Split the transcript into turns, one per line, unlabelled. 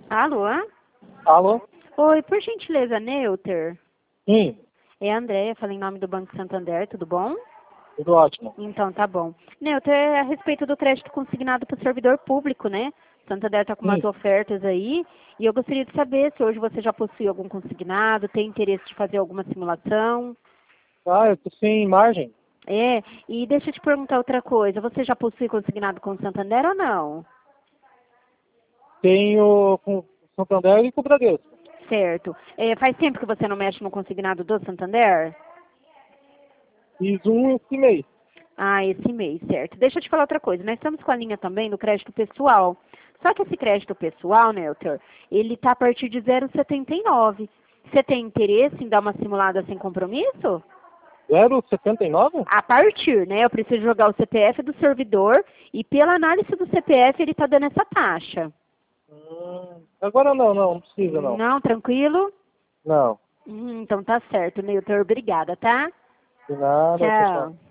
Alô?
Alô?
Oi, por gentileza, Neuter.
Sim,
É a Andréia, fala em nome do Banco Santander, tudo bom?
tudo ótimo.
Então, tá bom. Neuter, é a respeito do crédito consignado para o servidor público, né? Santander está com umas
Sim.
ofertas aí, e eu gostaria de saber se hoje você já possui algum consignado, tem interesse de fazer alguma simulação.
Eu tô sem margem.
É, e deixa eu te perguntar outra coisa, você já possui consignado com o Santander ou não?
Tenho com Santander e com o Bradesco.
Certo. É, faz tempo que você não mexe no consignado do Santander?
Fiz um esse mês.
Ah, esse mês, certo. Deixa eu te falar outra coisa. Nós estamos com a linha também do crédito pessoal. Só que esse crédito pessoal, Neltor, ele está a partir de 0,79. Você tem interesse em dar uma simulada sem compromisso?
0,79?
A partir, né? Eu preciso jogar o CPF do servidor e pela análise do CPF ele está dando essa taxa.
Agora não precisa não.
Não, tranquilo?
Não,
Então tá certo, Neltor. Obrigada, tá?
de nada, tchau, tchau.
Tchau.